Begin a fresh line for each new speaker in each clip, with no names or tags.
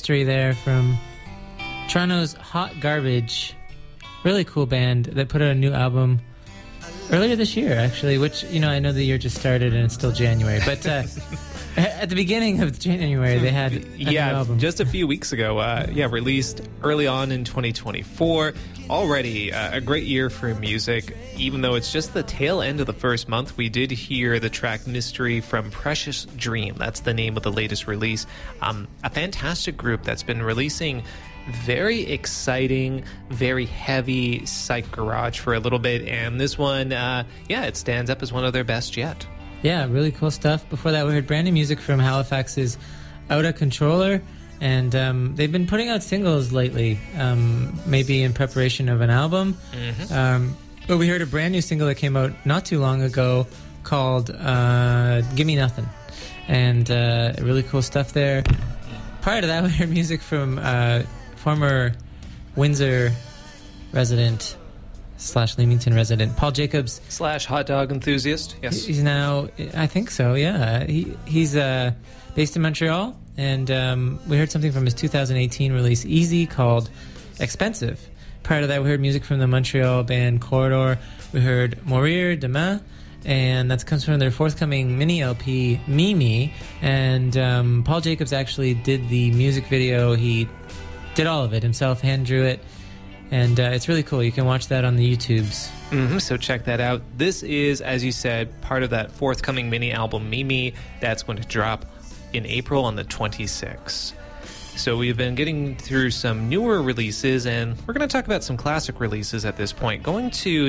Mystery there from Toronto's Hot Garbage. Really cool band that put out a new album earlier this year, actually, which, I know the year just started and it's still January, but at the beginning of January, they had a new album.
Just a few weeks ago, released early on in 2024. Already a great year for music. Even though it's just the tail end of the first month, we did hear the track Mystery from Precious Dream. That's the name of the latest release. A fantastic group that's been releasing very exciting, very heavy psych garage for a little bit, and this one, it stands up as one of their best yet.
Yeah, really cool stuff. Before that, we heard brand new music from Halifax's Outta Controller, and they've been putting out singles lately, maybe in preparation of an album. Mm-hmm. But we heard a brand new single that came out not too long ago called Gimme Nothing, and really cool stuff there. Prior to that, we heard music from former Windsor resident / Leamington resident Paul Jacobs
/ hot dog enthusiast. Yes,
he's now, I think so. Yeah, he's based in Montreal, and we heard something from his 2018 release Easy called Expensive. Prior to that, we heard music from the Montreal band Corridor. We heard Mourir Demain, and that comes from their forthcoming mini LP Mimi. And Paul Jacobs actually did the music video. He did all of it himself, hand drew it, and it's really cool. You can watch that on the YouTubes.
Mm-hmm, so check that out. This is, as you said, part of that forthcoming mini album Mimi that's going to drop in April on the 26th. So we've been getting through some newer releases, and we're going to talk about some classic releases at this point. Going to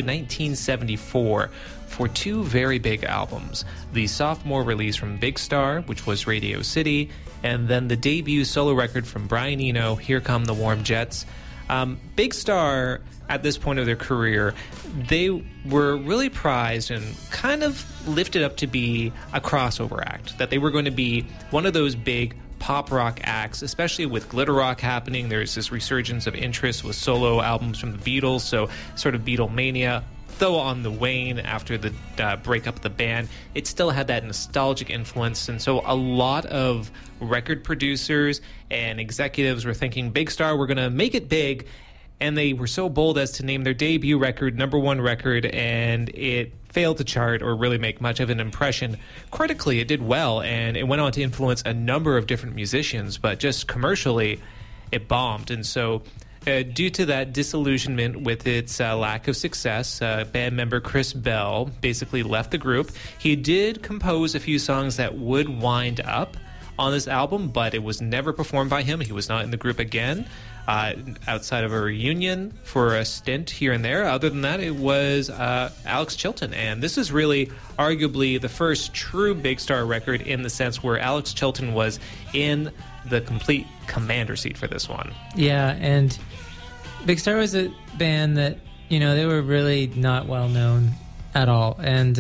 1974 for two very big albums. The sophomore release from Big Star, which was Radio City, and then the debut solo record from Brian Eno, Here Come the Warm Jets. Big Star, at this point of their career, they were really prized and kind of lifted up to be a crossover act, that they were going to be one of those big pop rock acts, especially with glitter rock happening. There's this resurgence of interest with solo albums from the Beatles, so sort of Beatlemania. Though on the wane after the breakup of the band, it still had that nostalgic influence, and so a lot of record producers and executives were thinking, Big Star, we're going to make it big, and they were so bold as to name their debut record #1 record, and it failed to chart or really make much of an impression. Critically, it did well, and it went on to influence a number of different musicians, but just commercially, it bombed, and so due to that disillusionment with its lack of success, band member Chris Bell basically left the group. He did compose a few songs that would wind up on this album, but it was never performed by him. He was not in the group again, outside of a reunion for a stint here and there. Other than that, it was Alex Chilton, and this is really arguably the first true Big Star record in the sense where Alex Chilton was in the complete commander seat for this one.
Yeah, and Big Star was a band that, they were really not well known at all, and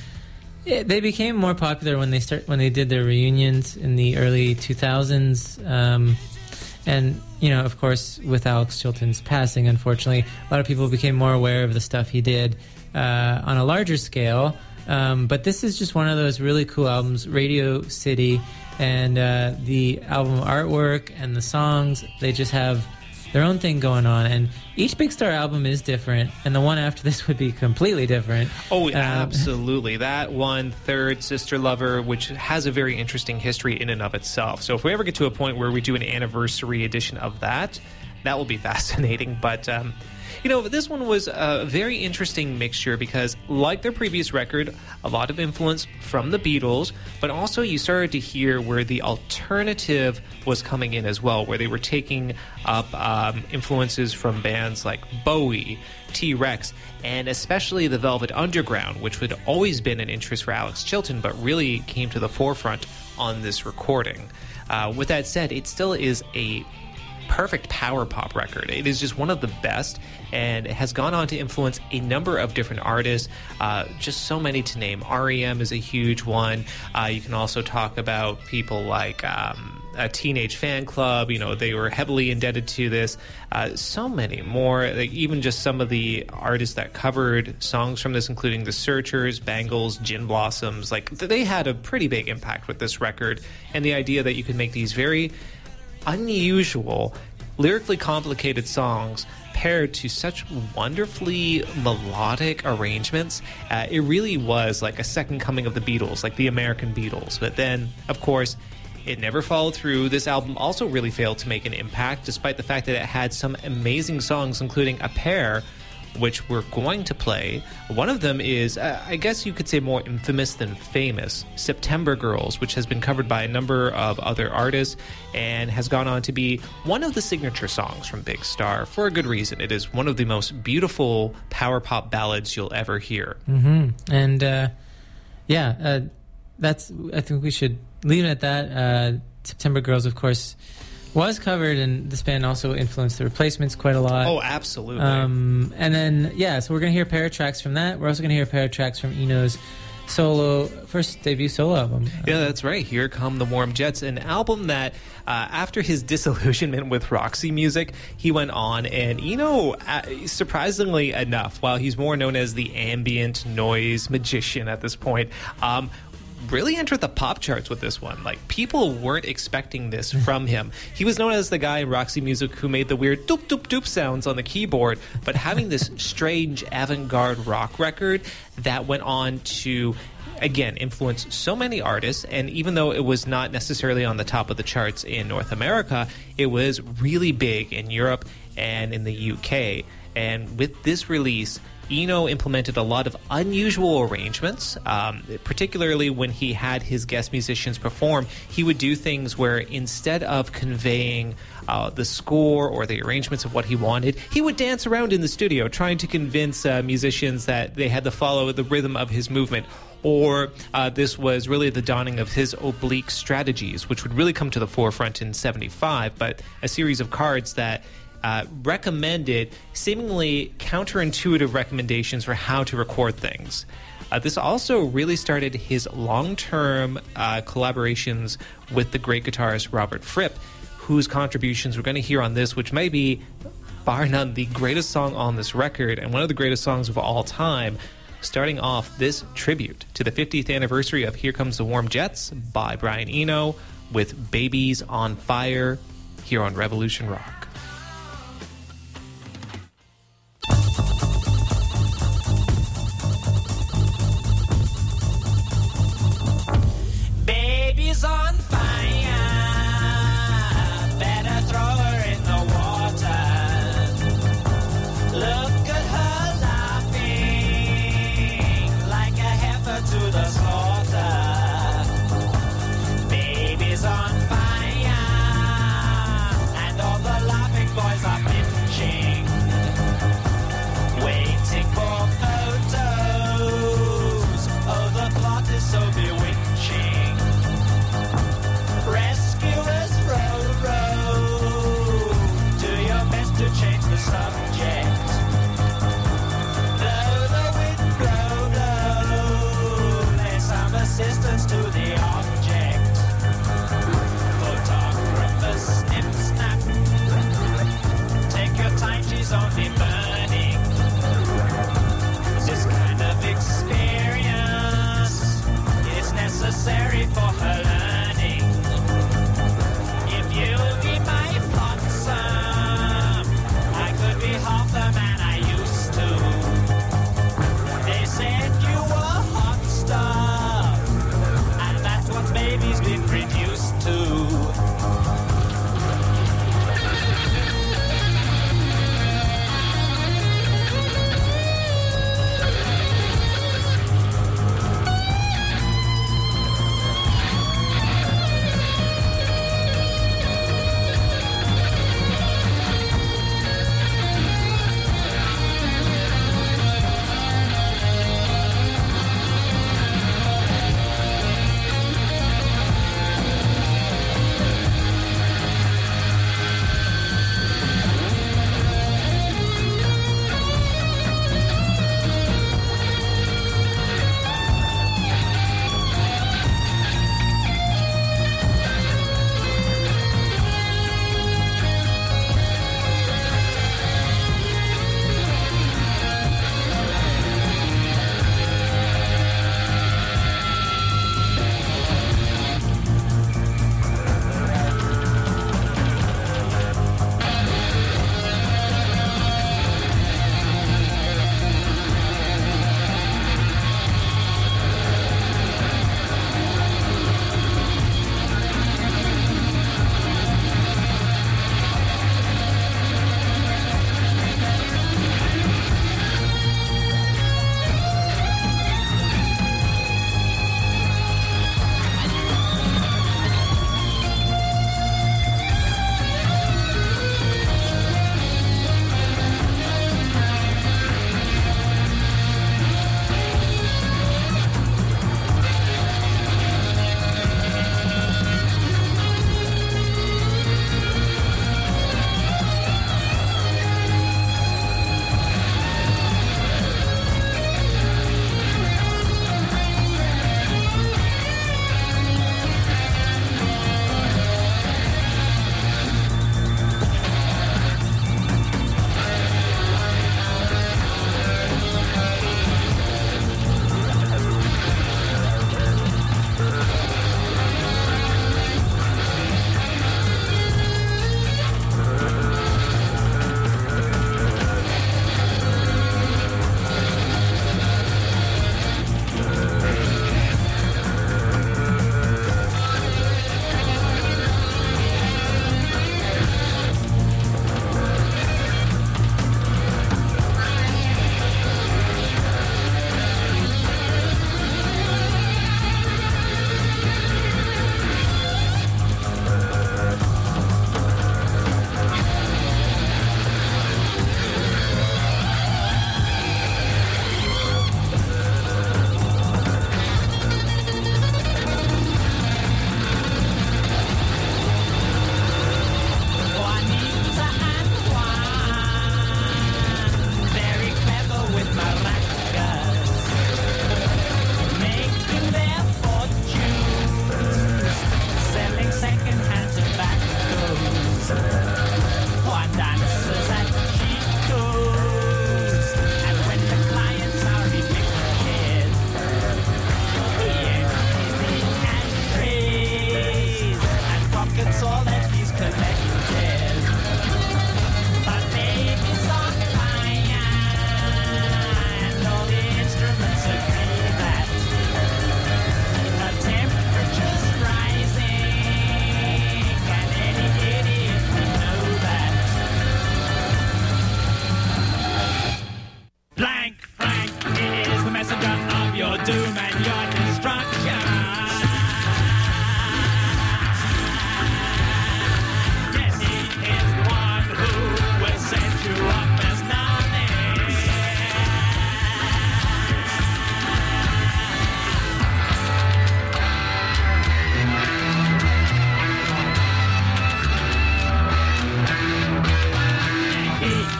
they became more popular when they did their reunions in the early 2000s, and of course, with Alex Chilton's passing, unfortunately, a lot of people became more aware of the stuff he did on a larger scale. But this is just one of those really cool albums, Radio City, and the album artwork and the songs, they just have their own thing going on, and each Big Star album is different, and the one after this would be completely different.
Oh, absolutely. That one, Third Sister Lover, which has a very interesting history in and of itself. So if we ever get to a point where we do an anniversary edition of that will be fascinating. But this one was a very interesting mixture because, like their previous record, a lot of influence from the Beatles, but also you started to hear where the alternative was coming in as well, where they were taking up influences from bands like Bowie, T-Rex, and especially the Velvet Underground, which had always been an interest for Alex Chilton, but really came to the forefront on this recording. With that said, it still is a perfect power pop record. It is just one of the best, and it has gone on to influence a number of different artists, just so many to name. R.E.M. is a huge one. You can also talk about people like a Teenage Fan Club. They were heavily indebted to this. So many more, like even just some of the artists that covered songs from this, including The Searchers, Bangles, Gin Blossoms. Like, they had a pretty big impact with this record, and the idea that you could make these very unusual, lyrically complicated songs paired to such wonderfully melodic arrangements. It really was like a second coming of the Beatles, like the American Beatles. But then, of course, it never followed through. This album also really failed to make an impact, despite the fact that it had some amazing songs, including a pair which we're going to play. One of them is, I guess you could say, more infamous than famous, September Girls, which has been covered by a number of other artists and has gone on to be one of the signature songs from Big Star for a good reason. It is one of the most beautiful power pop ballads you'll ever hear.
Mm-hmm. And that's. I think we should leave it at that. September Girls, of course, was covered, and this band also influenced the Replacements quite a lot.
Oh, absolutely.
And then, so we're going to hear a pair of tracks from that. We're also going to hear a pair of tracks from Eno's first debut solo album.
Yeah, that's right. Here Come the Warm Jets, an album that after his disillusionment with Roxy Music, he went on, and Eno, surprisingly enough, while he's more known as the ambient noise magician at this point, really entered the pop charts with this one. Like, people weren't expecting this from him. He was known as the guy in Roxy Music who made the weird doop doop doop sounds on the keyboard, but having this strange avant-garde rock record that went on to, again, influence so many artists. And even though it was not necessarily on the top of the charts in North America, it was really big in Europe and in the UK. And with this release, Eno implemented a lot of unusual arrangements, particularly when he had his guest musicians perform. He would do things where instead of conveying the score or the arrangements of what he wanted, he would dance around in the studio trying to convince musicians that they had to follow the rhythm of his movement. Or this was really the dawning of his oblique strategies, which would really come to the forefront in 75, but a series of cards that recommended seemingly counterintuitive recommendations for how to record things. This also really started his long-term collaborations with the great guitarist Robert Fripp, whose contributions we're going to hear on this, which may be, bar none, the greatest song on this record and one of the greatest songs of all time, starting off this tribute to the 50th anniversary of Here Comes the Warm Jets by Brian Eno with Babies on Fire here on Revolution Rock.
On fire, better throw her in the water. Look at her laughing like a heifer to the slaughter. Baby's on fire, and all the laughing boys are pinching, waiting for photos. Oh, the plot is so bewitching. Rescuers row, row. Do your best to change the subject. Blow the wind, blow, blow. Lend some assistance to the object. Photographers snip, snap. Take your time, she's only burning. This kind of experience is necessary for her learning. You'll be my flotsam. I could be hard.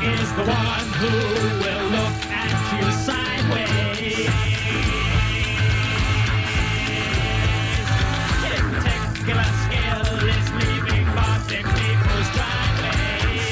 is the one who will look at you sideways. Particular skill is leaving marks in people's driveways.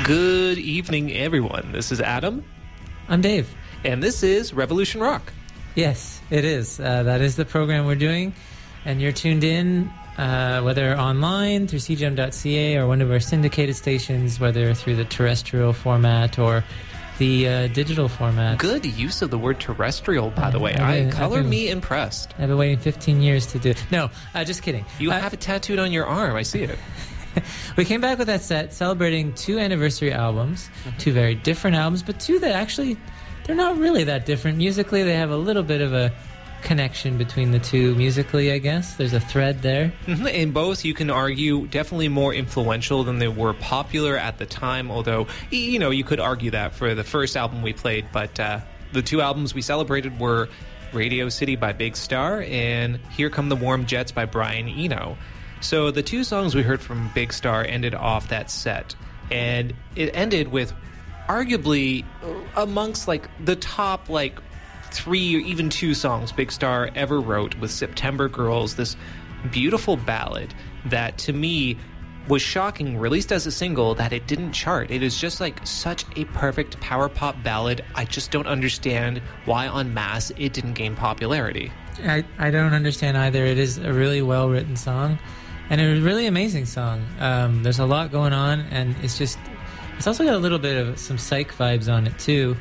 Good evening, everyone. This is Adam,
I'm Dave.
and this is Revolution Rock.
Yes, it is. That is the program we're doing, and you're tuned in, whether online through cgm.ca or one of our syndicated stations, whether through the terrestrial format or the digital format.
Good use of the word terrestrial, by the way. Me impressed.
I've been waiting 15 years to do it. No, just kidding.
You have it tattooed on your arm. I see it.
We came back with that set celebrating 2 anniversary albums, 2 very different albums, but 2 that actually, they're not really that different. Musically, they have a little bit of a connection between the 2 musically, I guess. There's a thread there.
In both, you can argue, definitely more influential than they were popular at the time, although, you could argue that for the first album we played, but the 2 albums we celebrated were Radio City by Big Star and Here Come the Warm Jets by Brian Eno. So the 2 songs we heard from Big Star ended off that set, and it ended with arguably amongst the top 3 or even 2 songs Big Star ever wrote, with September Girls, this beautiful ballad that to me was shocking, released as a single, that it didn't chart. It is just such a perfect power pop ballad. I just don't understand why en masse it didn't gain popularity.
I don't understand either. It is a really well written song. And a really amazing song. There's a lot going on, and it's also got a little bit of some psych vibes on it, too.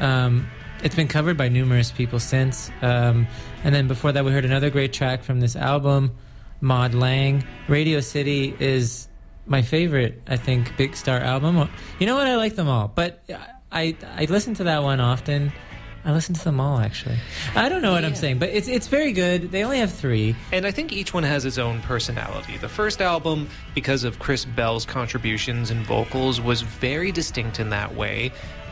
It's been covered by numerous people since. And then before that, we heard another great track from this album, Maud Lang. Radio City is my favorite, I think, Big Star album. You know what? I like them all, but I listen to that one often. I listen to them all, actually. I don't know what I'm saying, but it's very good. They only have 3.
And I think each one has its own personality. The first album, because of Chris Bell's contributions and vocals, was very distinct in that way.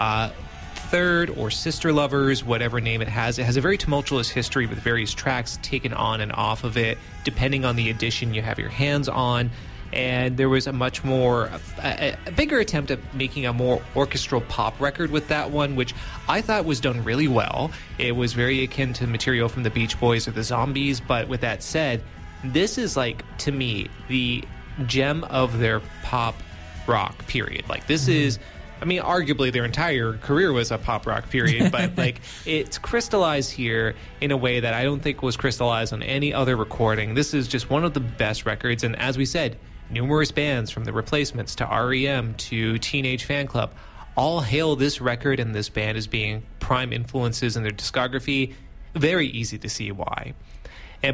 Third, or Sister Lovers, whatever name it has a very tumultuous history with various tracks taken on and off of it, depending on the edition you have your hands on. And there was a much more, a bigger attempt at making a more orchestral pop record with that one, which I thought was done really well. It was very akin to material from the Beach Boys or the Zombies, but with that said, this is to me, the gem of their pop rock period. This is, arguably their entire career was a pop rock period, but it's crystallized here in a way that I don't think was crystallized on any other recording. This is just one of the best records, and as we said, numerous bands from the Replacements to R.E.M. to Teenage Fan Club all hail this record and this band as being prime influences in their discography. Very easy to see why.